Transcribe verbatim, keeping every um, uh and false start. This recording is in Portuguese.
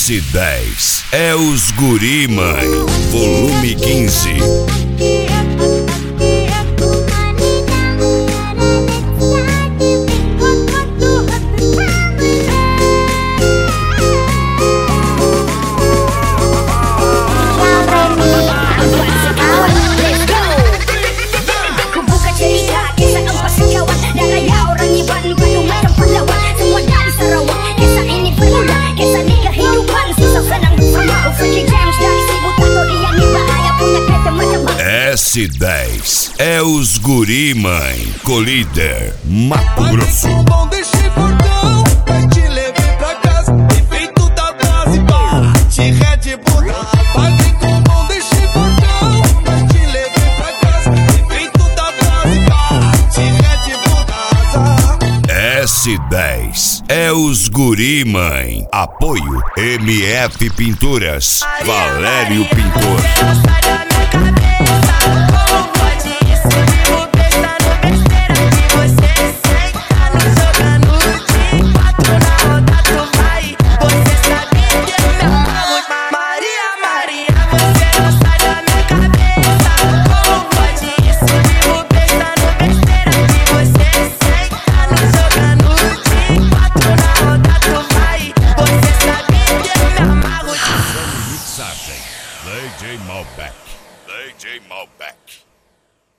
S dez é os Guri Mãe, volume quinze. S dez é os Guri Mãe, Colíder, Mato Grosso. Deixei portão, vai te levar pra casa. Efeito da base, bate Red Bull. Paguei com bom, deixei portão, vai te levar pra casa. Efeito da base, bate Red Bull casa. S dez é os Guri Mãe. Apoio M F Pinturas, Valério Pintor. Mixagem, D J Malbec, D J Malbec.